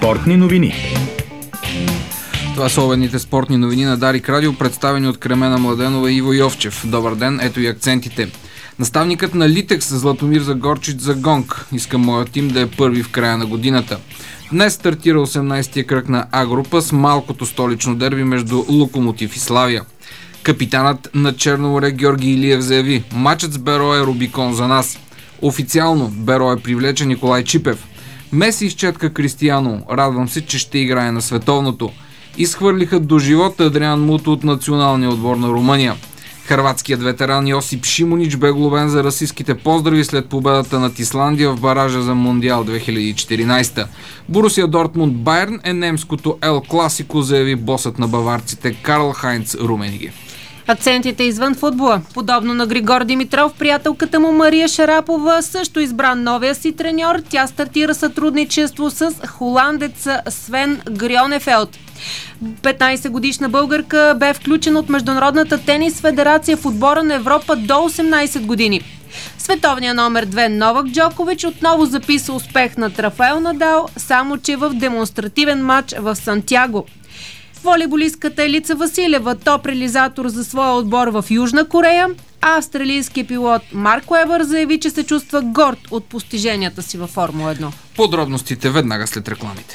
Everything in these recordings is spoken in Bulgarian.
Спортни новини. Това са обедните спортни новини на Дарик Радио, представени от Кремена Младенова и Иво Йовчев. Добър ден, ето и акцентите. Наставникът на Литекс Златомир Загорчич за гонг. Иска моят тим да е първи в края на годината. Днес стартира 18-тия кръг на А-група с малкото столично дерби между Локомотив и Славия. Капитанът на Черно море Георги Илиев заяви: матчът с Беро е Рубикон за нас. Официално Беро е привлечен Николай Чипев. Меси изчетка Кристияно: радвам се, че ще играе на световното. Изхвърлиха до живота Адриан Муто от националния отбор на Румъния. Хърватският ветеран Йосип Шимунич бе глобен за расистските поздрави след победата над Исландия в баража за Мондиал 2014. Борусия Дортмунд Байерн е немското Ел Класико, заяви босът на баварците Карл Хайнц Румениги. Акцентите извън футбола. Подобно на Григор Димитров, приятелката му Мария Шарапова също избра новия си треньор. Тя стартира сътрудничество с холандеца Свен Грьонефелд. 15-годишна българка бе включена от Международната тенис федерация в отбора на Европа до 18 години. Световният номер 2 Новак Джокович отново записа успех над Рафаел Надал, само че в демонстративен матч в Сантяго. Волейболистката Елица Василева топ реализатор за своя отбор в Южна Корея, а австралийският пилот Марк Уебър заяви, че се чувства горд от постиженията си във Формула 1. Подробностите веднага след рекламите.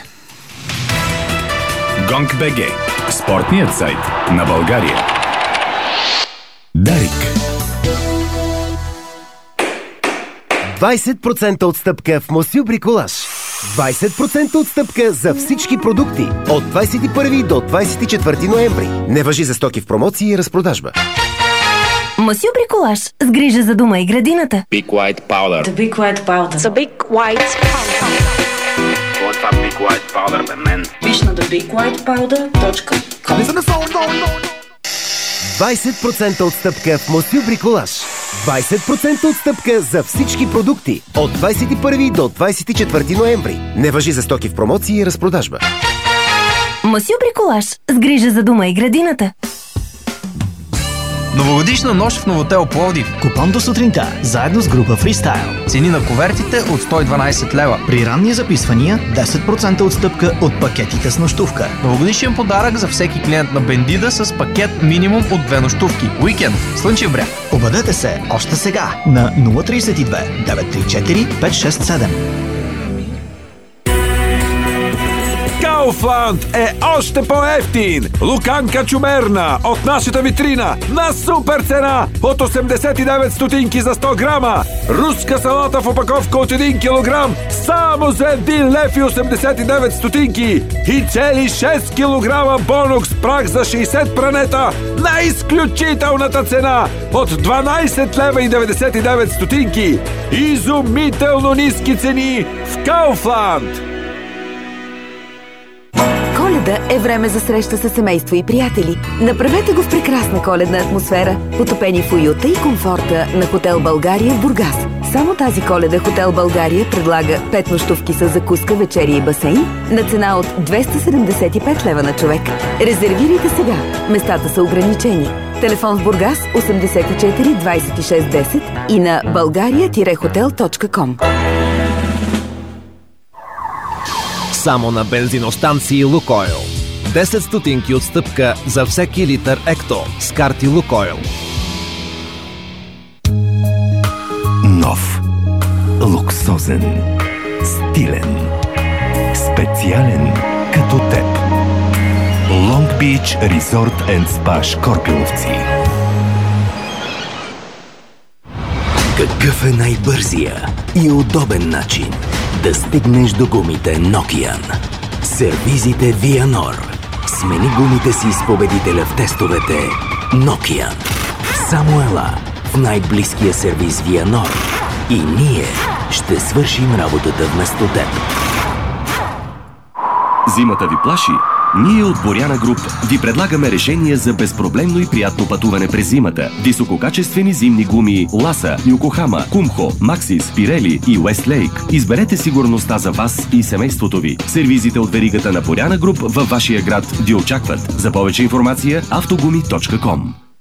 Гонг.бг. Спортният сайт на България. Дарик. 20% отстъпка в Мосю Бриколаж. 20% отстъпка за всички продукти от 21 до 24 ноември. Не важи за стоки в промоции и разпродажба. Мосю Бриколаж. С грижа за дома и градината. Big White Powder. The Big White Powder. The Big White Powder. Това Big White Powder, бе, мен. Виж на thebigwhitepowder.com. 20% отстъпка в Мосю Бриколаж. 20% отстъпка за всички продукти от 21 до 24 ноември. Не важи за стоки в промоции и разпродажба. Мосю Бриколаж. С грижа за дома и градината. Новогодишна нощ в Новотел Пловдив. Купон до сутринта, заедно с група Фристайл. Цени на кувертите от 112 лева. При ранни записвания 10% отстъпка от пакетите с нощувка. Новогодишен подарък за всеки клиент на Бендида с пакет минимум от 2 нощувки. Уикенд, Слънчев бряг. Обадете се още сега на 032 934 567. Kaufland е още по-евтин! Луканка чумерна от нашата витрина на супер цена от 89 стотинки за 100 грама. Руска салата в опаковка от 1 килограм само за 1 лев и 89 стотинки. И цели 6 килограма бонукс прах за 60 пранета на изключителната цена от 12 лева и 99 стотинки. Изумително ниски цени в Kaufland! Коледа е време за среща с семейство и приятели. Направете го в прекрасна коледна атмосфера, потопени в уюта и комфорта на Хотел България в Бургас. Само тази Коледа Хотел България предлага 5 нощувки с закуска, вечеря и басейн на цена от 275 лева на човек. Резервирайте сега. Местата са ограничени. Телефон в Бургас 84 26 10 и на bulgaria-hotel.com. Само на бензиностанции Лукойл. 10 стотинки отстъпка за всеки литър Екто с карти Лукойл. Нов, луксозен, стилен, специален като теб. Long Beach Resort and Spa Шкорпиловци. Какъв е най-бързия и удобен начин да стигнеш до гумите Nokian? Сервизите Vianor. Смени гумите си с победителя в тестовете Nokian. Само ела в най-близкия сервиз Vianor и ние ще свършим работата вместо теб. Зимата ви плаши? Ние от Боряна Груп ви предлагаме решение за безпроблемно и приятно пътуване през зимата. Висококачествени зимни гуми Ласа, Йокохама, Кумхо, Максис, Пирели и Уестлейк. Изберете сигурността за вас и семейството ви. Сервизите от веригата на Боряна Груп във вашия град ви очакват. За повече информация автогуми.com.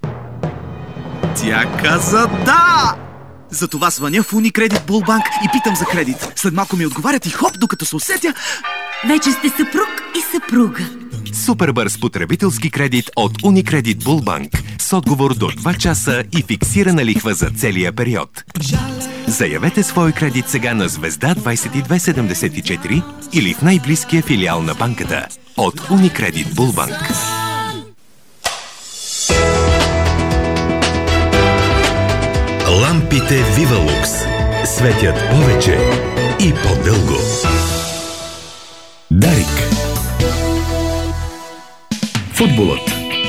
Тя каза да! Затова звъня в Unicredit Bull Bank и питам за кредит. След малко ми отговарят и хоп, докато се усетя... Вече сте съпруг и съпруга. Супер бърз потребителски кредит от Unicredit Bullbank с отговор до 2 часа и фиксирана лихва за целия период. Заявете свой кредит сега на звезда 2274 или в най-близкия филиал на банката от Unicredit Bullbank. Лампите Vivalux светят повече и по-дълго. Дарик. Футболът.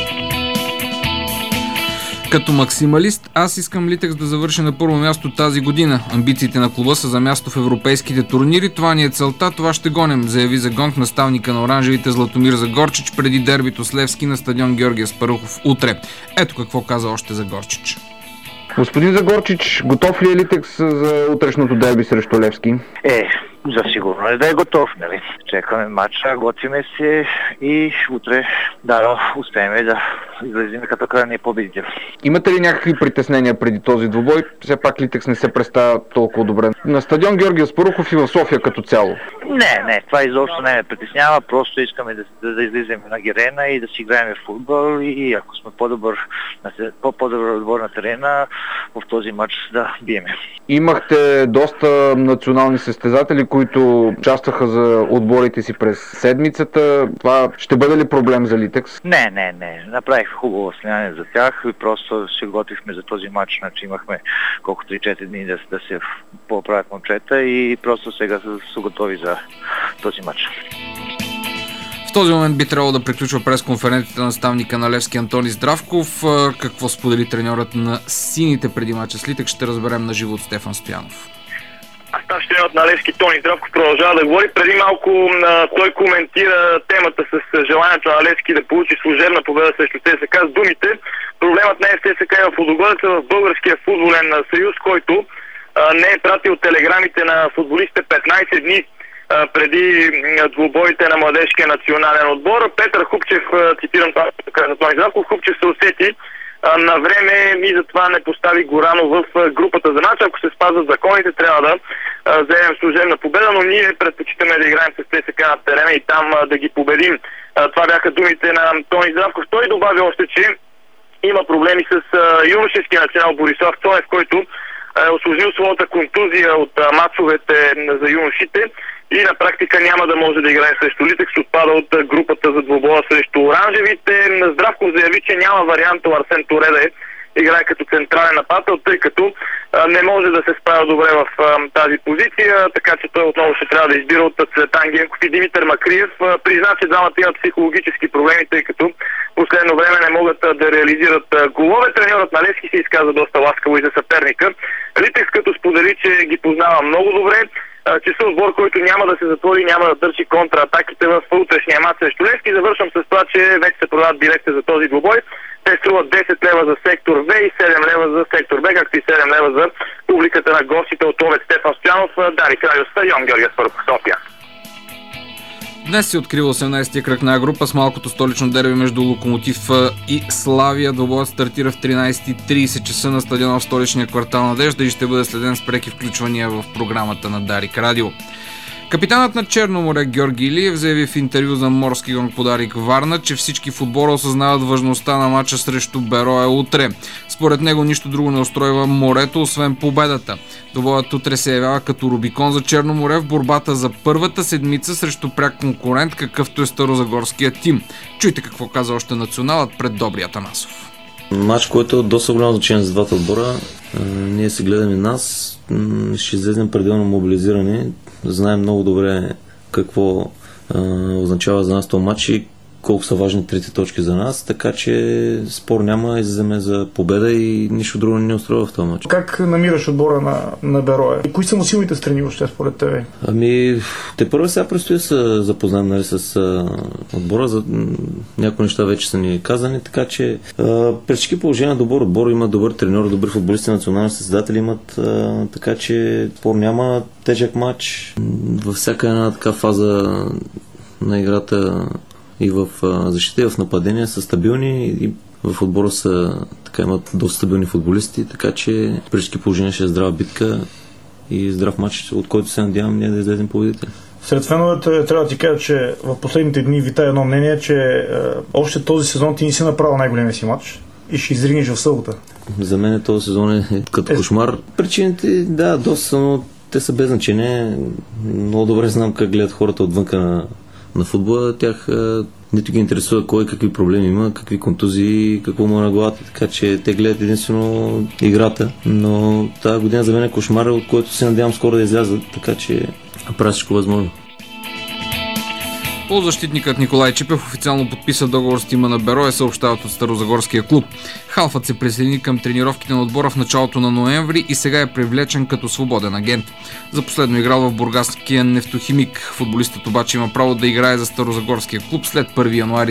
Като максималист, аз искам Литекс да завърши на първо място тази година. Амбициите на клуба са за място в европейските турнири. Това ни е целта, това ще гоним, заяви за Гонг наставника на оранжевите Златомир Загорчич преди дербито с Левски на стадион Георгия Спарухов утре. Ето какво каза още Загорчич. Господин Загорчич, готов ли е Литекс за утрешното дерби срещу Левски? За сигурно е да е готов, нали? Чекаме матча, готвиме се и утре успеем да излезем като крайния победител. Имате ли някакви притеснения преди този двубой? Все пак Литекс не се представя толкова добре на стадион Георгия Спарухов и в София като цяло. Не, това изобщо не ме притеснява, просто искаме да излезем на герена и да си играем в футбол и ако сме по-добър отбор на терена, в този матч да биеме. Имахте доста национални състезатели, които участваха за отборите си през седмицата. Това ще бъде ли проблем за Литекс? Не. Направих хубаво възпитание за тях и просто се готвихме за този матч. Значи имахме колко 3-4 дни да се поправят момчета и просто сега са готови за този матч. В този момент би трябвало да приключва пресконференцията на наставника на Левски Антони Здравков. Какво сподели треньорът на сините преди мача с Литекс, ще разберем на живо от Стефан Стоянов. Старши треньорът на Левски Тони Здравков продължава да говори. Преди малко той коментира темата с желанието на Левски да получи служебна победа срещу ЦСК с думите: проблемът не е в ЦСК и в Лудогорец, в Българския футболен съюз, който не е пратил телеграмите на футболистите 15 дни преди двубоите на младежкия национален отбор. Петър Хупчев, цитирам това, каза Тони Здравков, Хупчев се усети на време и затова не постави Горанов в групата за матч. Ако се спазват законите, трябва да вземем служебна победа, но ние предпочитаме да играем с ЦСКА на терена и там да ги победим. Това бяха думите на Тони Здравков. Той добави още, че има проблеми с юношеския национал Борислав Цонев, който е усложнил своята контузия от мачовете за юношите и на практика няма да може да играе срещу Литекс, отпада от групата за двубоя срещу оранжевите. Здравков заяви, че няма вариант Арсен Торе да играе като централен нападател, тъй като не може да се справя добре в тази позиция, така че той отново ще трябва да избира от Цветан Генков и Димитър Макриев. Призна, че двамата имат психологически проблеми, тъй като последно време не могат да реализират голове. Треньорът на Левски се изказа доста ласкаво и за съперника. Литекс като сподели, че ги познава много добре, че са отбор, който няма да се затвори, няма да търси контратаките в утрешния мач срещу Левски. Завършвам с това, че вече се продават билети за този двубой. Те струват 10 лева за сектор В и 7 лева за сектор Б, както и 7 лева за публиката на гостите от Овец Стефан Стоянов, Дарик Радио, стадион Георгия Спарухов, София. Днес се открива 18-я кръг на група с малкото столично дерби между Локомотив и Славия. Двубоят стартира в 13:30 часа на стадиона в столичния квартал Надежда и ще бъде следен с преки включвания в програмата на Дарик Радио. Капитанът на Черно море Георги Илиев заяви в интервю за Морски гонг по Дарик Варна, че всички футбола осъзнават важността на матча срещу Берое утре. Според него нищо друго не устройва морето, освен победата. Двубоят утре се явява като Рубикон за Черно море в борбата за първата седмица срещу пряк конкурент, какъвто е старозагорския тим. Чуйте какво каза още националът пред Добри Атанасов. Матч, който е от доста голямо значение за двата отбора. Ние се гледаме нас, ще излезем пределно мобилизирани. Знаем много добре какво означава за нас този матч и колко са важни трите точки за нас, така че спор няма, излеземе за победа и нищо друго не ни устройва в този матч. Как намираш отбора на Берое? Кои са му силните страни въобще според тебе? Те първо сега предстои да се запознаем, нали, с отбора. За някои неща вече са ни казани, така че при всички положения добър отбор, има добър треньор, добри футболисти, национални състезатели имат, така че спор няма, тежък матч. Във всяка една така фаза на играта и в защита, и в нападение са стабилни и в отбора са, така, имат доста стабилни футболисти, така че при всички положения ще е здрава битка и здрав матч, от който се надявам ние да излезем победители. Сред феновете трябва да ти кажа, че в последните дни витае едно мнение, че още този сезон ти не си направил най-големия си матч и ще изригнеш в събота. За мен този сезон е като кошмар. Причините, да, доста, но те са без значение. Много добре знам как гледат хората отвънка на футбола. Тях нито ги интересува кой какви проблеми има, какви контузии, какво му е на главата, така че те гледат единствено играта. Но тази година за мен е кошмар, от който се надявам скоро да излязат, така че правя всичко възможно. Полузащитникът Николай Чипев официално подписа договор с тима на Берое, съобщават от Старозагорския клуб. Халфът се присъедини към тренировките на отбора в началото на ноември и сега е привлечен като свободен агент. За последно играл в бургаския Нефтохимик. Футболистът обаче има право да играе за Старозагорския клуб след 1 януари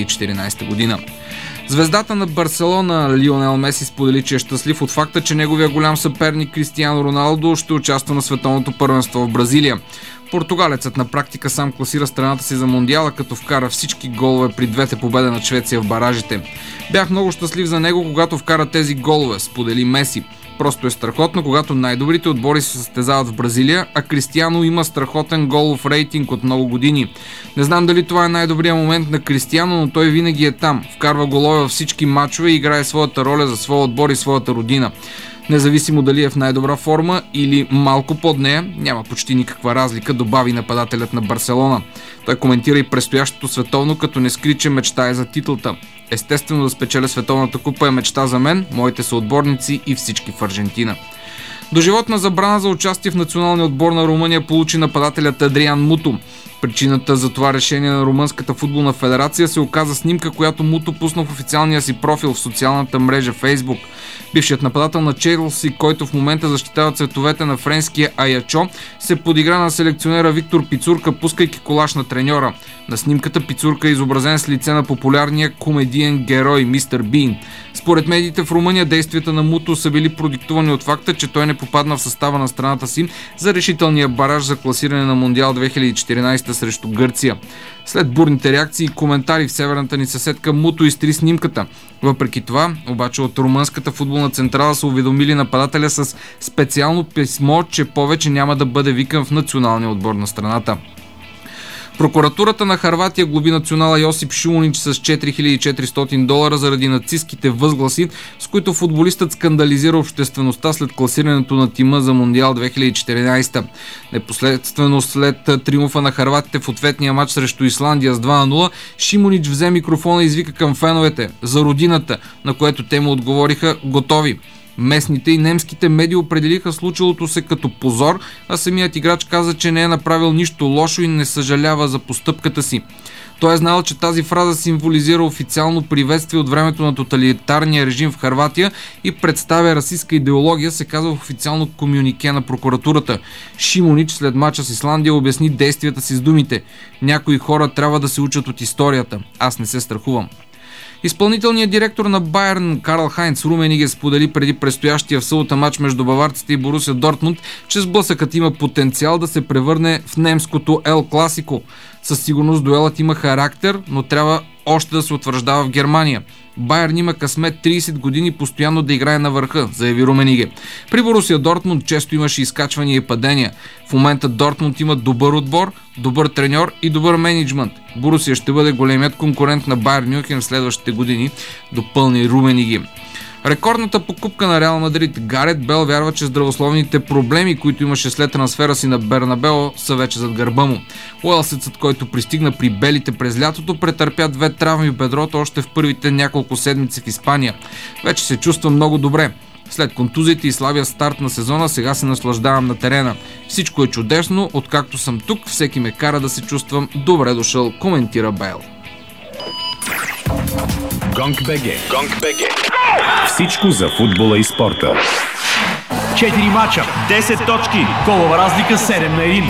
2014 година. Звездата на Барселона Лионел Меси сподели, че е щастлив от факта, че неговия голям съперник Кристиано Роналдо ще участва на световното първенство в Бразилия. Португалецът на практика сам класира страната си за Мондиала, като вкара всички голове при двете победи на Швеция в баражите. Бях много щастлив за него, когато вкара тези голове, сподели Меси. Просто е страхотно, когато най-добрите отбори се състезават в Бразилия, а Кристиано има страхотен голов рейтинг от много години. Не знам дали това е най-добрият момент на Кристиано, но той винаги е там. Вкарва голове във всички мачове и играе своята роля за своя отбор и своята родина. Независимо дали е в най-добра форма или малко под нея, няма почти никаква разлика, добави нападателят на Барселона. Той коментира и предстоящото световно, като не скри, че мечтае за титлата. Естествено да спечеля световната купа е мечта за мен, моите съотборници и всички в Аржентина. Доживотна забрана за участие в националния отбор на Румъния получи нападателят Адриан Муто. Причината за това решение на Румънската футболна федерация се оказа снимка, която Муто пусна в официалния си профил в социалната мрежа Facebook. Бившият нападател на Челси, който в момента защитава цветовете на френския Аячо, се подигра на селекционера Виктор Пицурка, пускайки колаш на треньора. На снимката Пицурка е изобразен с лице на популярния комедиен герой Мистер Бин. Според медиите в Румъния действията на Муто са били продиктувани от факта, че той не попадна в състава на страната си за решителния бараж за класиране на Мондиал 2014 срещу Гърция. След бурните реакции и коментари в северната ни съседка, Муто изтри снимката. Въпреки това, обаче от румънската футболна централа са уведомили нападателя с специално писмо, че повече няма да бъде викан в националния отбор на страната. Прокуратурата на Хърватия глоби национала Йосип Шимунич с $4400 заради нацистските възгласи, с които футболистът скандализира обществеността след класирането на тима за Мондиал 2014. Непосредствено след триумфа на хърватите в ответния матч срещу Исландия с 2-0, Шимунич взе микрофона и извика към феновете за родината, на което те му отговориха готови. Местните и немските медии определиха случилото се като позор, а самият играч каза, че не е направил нищо лошо и не съжалява за постъпката си. Той е знал, че тази фраза символизира официално приветствие от времето на тоталитарния режим в Хърватия и представя расистска идеология, се казва в официално комюнике на прокуратурата. Шимунич след мача с Исландия обясни действията си с думите: "Някои хора трябва да се учат от историята. Аз не се страхувам." Изпълнителният директор на Байерн Карл Хайнц Румениге сподели преди предстоящия в събота матч между баварците и Борусия Дортмунд, че сблъсъкът има потенциал да се превърне в немското Ел Класико. Със сигурност дуелът има характер, но трябва още да се утвърждава в Германия. Байерн има късмет 30 години постоянно да играе на върха, заяви Румениге. При Борусия Дортмунд често имаше изкачвания и падения. В момента Дортмунд има добър отбор, добър треньор и добър мениджмънт. Борусия ще бъде големият конкурент на Байерн Мюнхен в следващите години, допълни Румениге. Рекордната покупка на Реал Мадрид Гарет Бел вярва, че здравословните проблеми, които имаше след трансфера си на Бернабео, са вече зад гърба му. Уелсецът, който пристигна при белите през лятото, претърпя 2 травми в бедрото още в първите няколко седмици в Испания. Вече се чувства много добре. След контузиите и слабия старт на сезона, сега се наслаждавам на терена. Всичко е чудесно, откакто съм тук, всеки ме кара да се чувствам добре дошъл, коментира Бейл. GONG.BG. Всичко за футбола и спорта. 4 мача, 10 точки, голова разлика 7-1.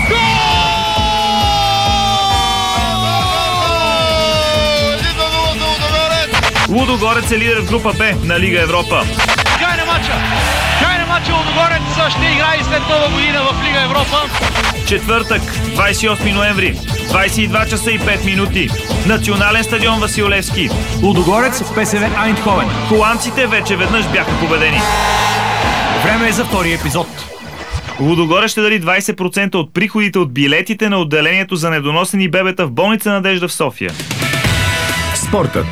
Лудогорец е лидер в група Б на Лига Европа. Край на матча Лудогорец ще играе и след нова година в Лига Европа. Четвъртък, 28 ноември, 22 часа и 5 минути. Национален стадион Васил Левски. Лудогорец в ПСВ Айндховен. Холандците вече веднъж бяха победени. Време е за втори епизод. Лудогорец ще даде 20% от приходите от билетите на отделението за недоносени бебета в болница Надежда в София. Спортът.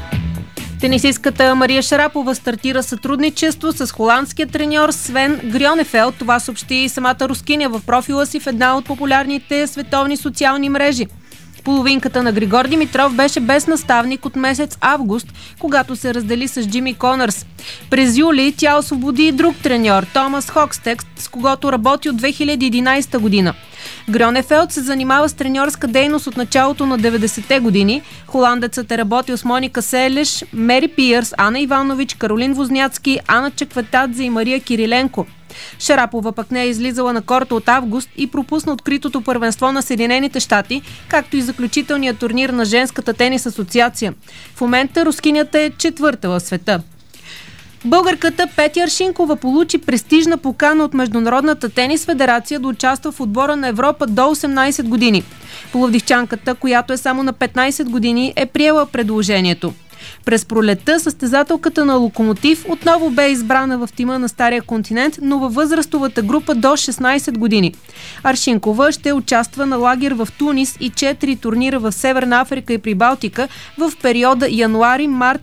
Тенисистката Мария Шарапова стартира сътрудничество с холандския треньор Свен Грьонефелд. Това съобщи и самата рускиня в профила си в една от популярните световни социални мрежи. Половинката на Григор Димитров беше без наставник от месец август, когато се раздели с Джими Конърс. През юли тя освободи и друг треньор, Томас Хокстекс, с когото работи от 2011 година. Грьонефелд се занимава с треньорска дейност от началото на 90-те години. Холандецът е работил с Моника Селеш, Мери Пиърс, Ана Иванович, Каролин Возняцки, Ана Чекветадзе и Мария Кириленко. Шарапова пък не е излизала на корта от август и пропусна откритото първенство на Съединените щати, както и заключителният турнир на женската тенис асоциация. В момента рускинята е четвърта в света. Българката Петя Аршинкова получи престижна покана от Международната тенис федерация да участва в отбора на Европа до 18 години. Пловдивчанката, която е само на 15 години, е приела предложението. През пролетта състезателката на Локомотив отново бе избрана в тима на Стария континент, но във възрастовата група до 16 години. Аршинкова ще участва на лагер в Тунис и 4 турнира в Северна Африка и Прибалтика в периода януари-март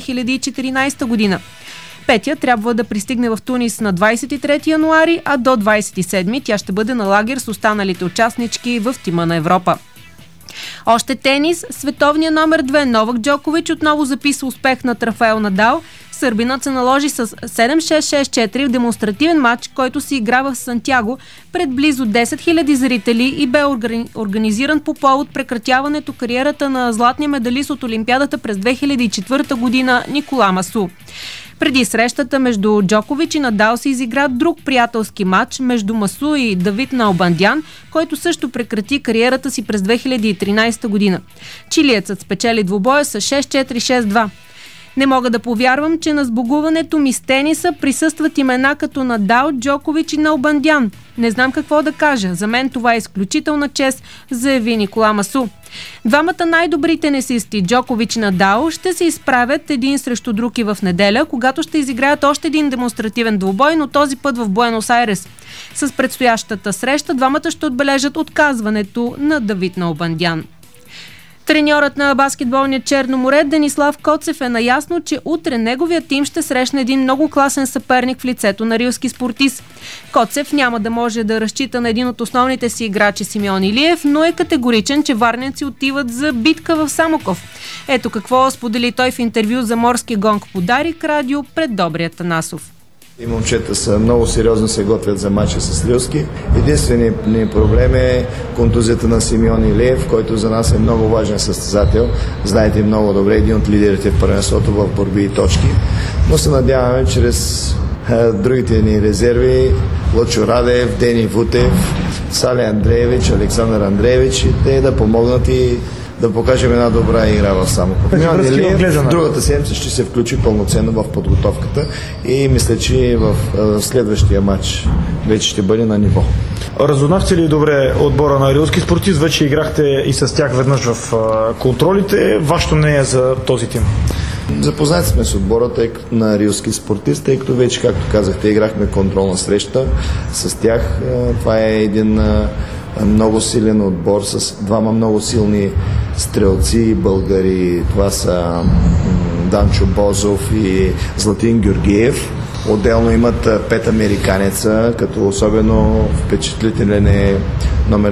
2014 година. Петя трябва да пристигне в Тунис на 23 януари, а до 27 тя ще бъде на лагер с останалите участнички в тима на Европа. Още тенис. Световният номер 2 Новак Джокович отново записа успех на Рафаел Надал. Сърбинът се наложи с 7-6-6-4 в демонстративен матч, който се игра в Сантяго пред близо 10 000 зрители и бе организиран по повод прекратяването кариерата на златния медалист от Олимпиадата през 2004 година Никола Масу. Преди срещата между Джокович и Надал се изигра друг приятелски матч между Масу и Давид Налбандян, който също прекрати кариерата си през 2013 година. Чилиецът спечели двубоя с 6-4-6-2. Не мога да повярвам, че на сбогуването ми с тениса присъстват имена като Надал, Джокович и Налбандян. Не знам какво да кажа. За мен това е изключителна чест, заяви Никола Масу. Двамата най-добри тенисисти, Джокович и Надал, ще се изправят един срещу друг и в неделя, когато ще изиграят още един демонстративен двубой, но този път в Буенос Айрес. С предстоящата среща двамата ще отбележат отказването на Давид Налбандян. Треньорът на баскетболния Черно море Денислав Коцев е наясно, че утре неговия тим ще срещне един много класен съперник в лицето на Рилски Спортист. Коцев няма да може да разчита на един от основните си играчи Симеон Илиев, но е категоричен, че варненци отиват за битка в Самоков. Ето какво сподели той в интервю за Морски гонг по Дарик радио пред Добрия Танасов. И момчета са много сериозно се готвят за матча с Рилски. Единственият ни проблем е контузията на Симеон Илиев, който за нас е много важен състезател. Знаете много добре, един от лидерите в първенството в борби и точки. Но се надяваме чрез другите ни резерви, Лъчо Радев, Дени Вутев, Сале Андреевич, Александър Андреевич, и те да помогнат и да покажем една добра игра в Самоков. Другата седмица ще се включи пълноценно в подготовката и мисля, че в следващия матч вече ще бъде на ниво. Разузнахте ли добре отбора на Рилски Спортист? Вече играхте и с тях веднъж в контролите. Вашето мнение за този тим? Запознати сме с отбора на Рилски Спортист, тъй като вече, както казахте, играхме контролна среща с тях. Това е един много силен отбор с двама много силни стрелци българи. Това са Данчо Бозов и Златин Георгиев. Отделно имат 5 американеца, като особено впечатлителен е номер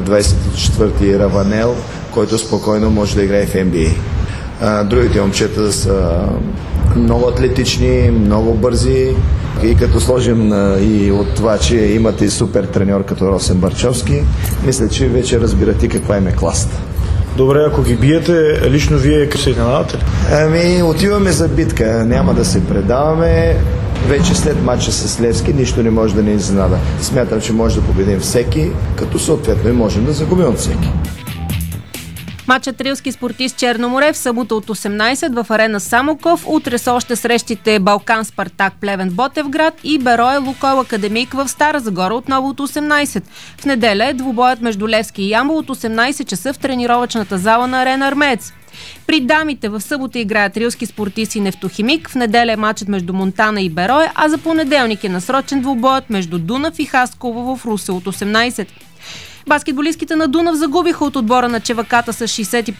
24 Раванел, който спокойно може да играе в NBA. Другите момчета са много атлетични, много бързи и като сложим и от това, че имате и супер треньор като Росен Барчовски, мисля, че вече разбирате каква им е класата. Добре, ако ги биете, лично вие се изненадате ли? Отиваме за битка, няма да се предаваме. Вече след матча с Левски нищо не може да ни изненада. Смятам, че може да победим всеки, като съответно и можем да загубим от всеки. Матчът Рилски спортист Черноморе в събота от 18 в арена Самоков. Утре са още срещите Балкан Спартак Плевен Ботевград и Берое Лукойл Академик в Стара Загора отново от 18. В неделя е двубоят между Левски и Ямбол от 18 часа в тренировъчната зала на арена Армеец. При дамите в събота играят Рилски спортист и Нефтохимик, в неделя е матчът между Монтана и Берое, а за понеделник е насрочен двубоят между Дунав и Хасково в Русе от 18. Баскетболистките на Дунав загубиха от отбора на Чеваката с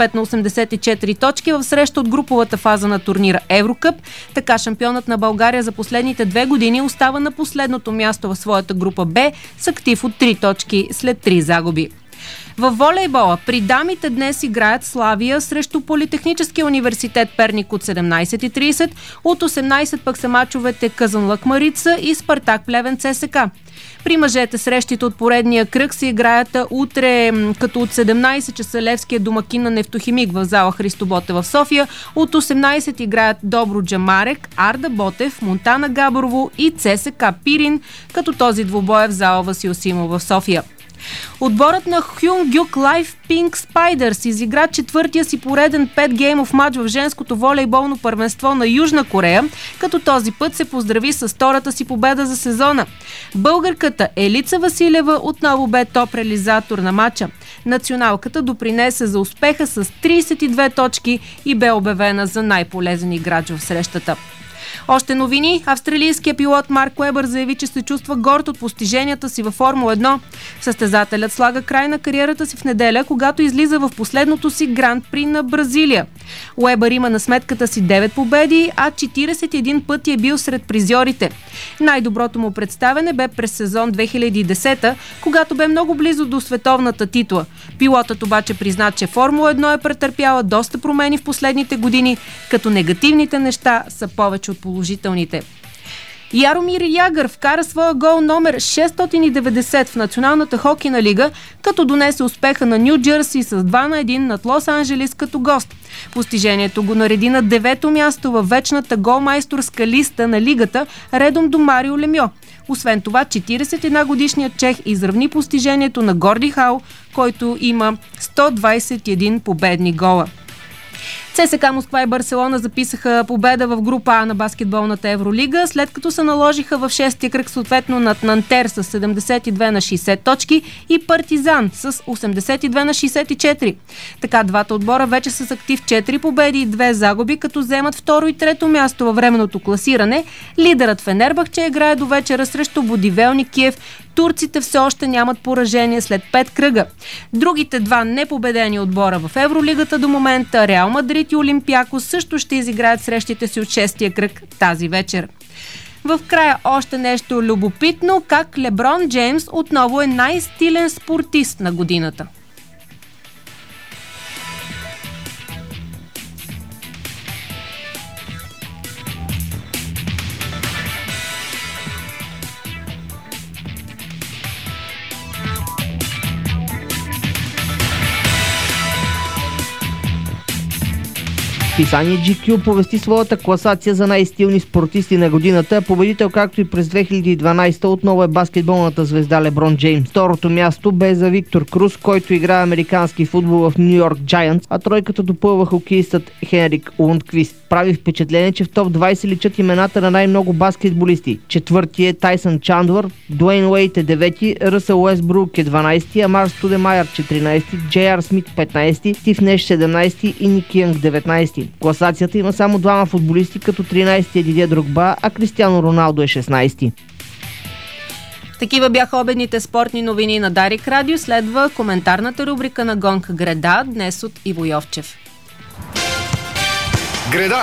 65-84 точки в среща от груповата фаза на турнира Еврокъп. Така шампионът на България за последните 2 години остава на последното място в своята група Б с актив от 3 точки след 3 загуби. Във волейбола при дамите днес играят Славия срещу Политехническия университет Перник от 17:30, от 18 пък са мачовете Казан Лъкмарица и Спартак Плевен ЦСК. При мъжете срещите от поредния кръг се играят утре, като от 17 часа Левския домакин на Нефтохимик в зала Христо Ботев в София, от 18 играят Добруджа Марек, Арда Ботев, Монтана Габрово и ЦСК Пирин, като този двубой е в зала Васил Симов в София. Отборът на Хюнгюк Лайф Пинк Спайдърс изигра четвъртия си пореден 5-геймов матч в женското волейболно първенство на Южна Корея, като този път се поздрави с втората си победа за сезона. Българката Елица Василева отново бе топ реализатор на матча. Националката допринесе за успеха с 32 точки и бе обявена за най-полезен играч в срещата. Още новини. Австралийският пилот Марк Уебър заяви, че се чувства горд от постиженията си във Формула 1. Състезателят слага край на кариерата си в неделя, когато излиза в последното си Гранд При на Бразилия. Уебър има на сметката си 9 победи, а 41 пъти е бил сред призьорите. Най-доброто му представяне бе през сезон 2010, когато бе много близо до световната титла. Пилотът обаче призна, че Формула 1 е претърпяла доста промени в последните години, като негативните неща са повече от положителните. Яромир Ягър вкара своя гол номер 690 в Националната хокейна лига, като донесе успеха на Ню Джерси с 2-1 над Лос Анджелис като гост. Постижението го нареди на 9-то място във вечната голмайсторска листа на лигата, редом до Марио Лемьо. Освен това, 41-годишният чех изравни постижението на Горди Хау, който има 121 победни гола. ЦСКА Москва и Барселона записаха победа в група А на баскетболната Евролига, след като се наложиха в 6-ти кръг съответно над Нантер с 72-60 точки и Партизан с 82-64. Така двата отбора вече са с актив 4 победи и 2 загуби, като вземат второ и трето място във временното класиране. Лидерът Фенербахче играе до вечера срещу Будивелни Киев. Турците все още нямат поражение след 5 кръга. Другите два непобедени отбора в Евролигата до момента, Реал Мадрид и Олимпиакос, също ще изиграят срещите си от 6-тия кръг тази вечер. В края още нещо любопитно, как Леброн Джеймс отново е най-стилен спортист на годината. Писание GQ повести своята класация за най-стилни спортисти на годината. Победител, както и през 2012, отново е баскетболната звезда Леброн Джеймс. Второто място бе за Виктор Круз, който играе американски футбол в Ню Йорк Джайантс, а тройката допълва хокеистът Хенрик Лундквист. Прави впечатление, че в топ 20 личат имената на най-много баскетболисти. Четвърти е Тайсън Чандвър, Дуейн Уейт е 9-ти, Ръсъл Уестбрук е 12-ти, Амар Студемайер 14-ти, Джей.Ар. Смит 15-ти, Стив Неш 17-ти и Ник Янг 19-ти. В класацията има само двама футболисти, като 13-ти е Дидие Дрогба, а Кристиано Роналдо е 16-ти. Такива бяха обедните спортни новини на Дарик Радио. Следва коментарната рубрика на Гонка Греда, днес от Иво Йовчев. Греда!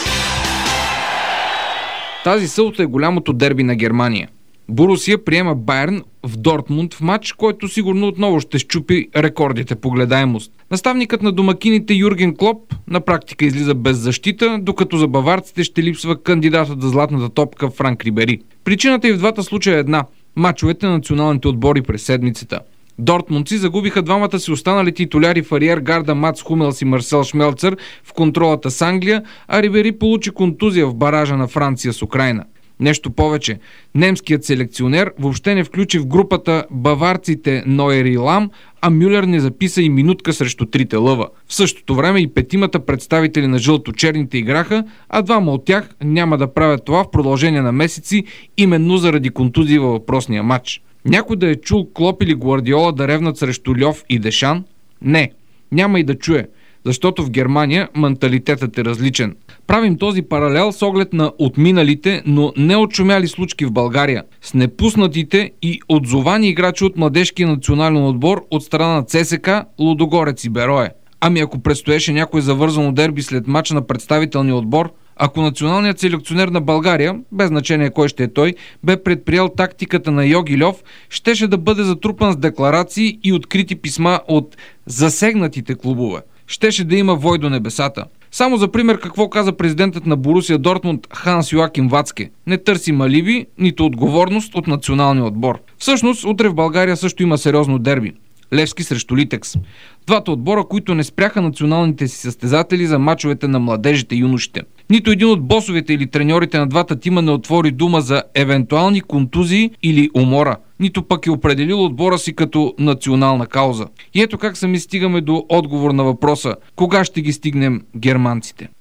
Тази събота е голямото дерби на Германия. Борусия приема Байерн в Дортмунд в матч, който сигурно отново ще счупи рекордите по гледаемост. Наставникът на домакините Юрген Клоп на практика излиза без защита, докато за баварците ще липсва кандидатът за златната топка Франк Рибери. Причината и в двата случая е една – мачовете на националните отбори през седмицата. Дортмундци загубиха двамата си останали титуляри в ариергарда Мац Хумелс и Марсел Шмелцер в контролата с Англия, а Рибери получи контузия в баража на Франция с Украйна. Нещо повече, немският селекционер въобще не включи в групата баварците Нойер и Лам, а Мюлер не записа и минутка срещу трите лъва. В същото време и петимата представители на жълто-черните играха, а двама от тях няма да правят това в продължение на месеци, именно заради контузии във въпросния матч. Някой да е чул Клоп или Гвардиола да ревнат срещу Льов и Дешан? Не, няма и да чуе, защото в Германия менталитетът е различен. Правим този паралел с оглед на отминалите, но не отшумяли случки в България, с непуснатите и отзовани играчи от младежкия национален отбор от страна на ЦСКА, Лудогорец и Берое. Ами ако предстоеше някой завързано дерби след мача на представителния отбор, ако националният селекционер на България, без значение кой ще е той, бе предприел тактиката на Йоги Льов, щеше да бъде затрупан с декларации и открити писма от засегнатите клубове. Щеше да има вой до небесата. Само за пример какво каза президентът на Борусия Дортмунд Ханс Йоаким Вацке. Не търси малиби, нито отговорност от националния отбор. Всъщност, утре в България също има сериозно дерби. Левски срещу Литекс. Двата отбора, които не спряха националните си състезатели за мачовете на младежите и юношите. Нито един от босовете или треньорите на двата тима не отвори дума за евентуални контузии или умора. Нито пък е определил отбора си като национална кауза. И ето как сами стигаме до отговор на въпроса: кога ще ги стигнем германците?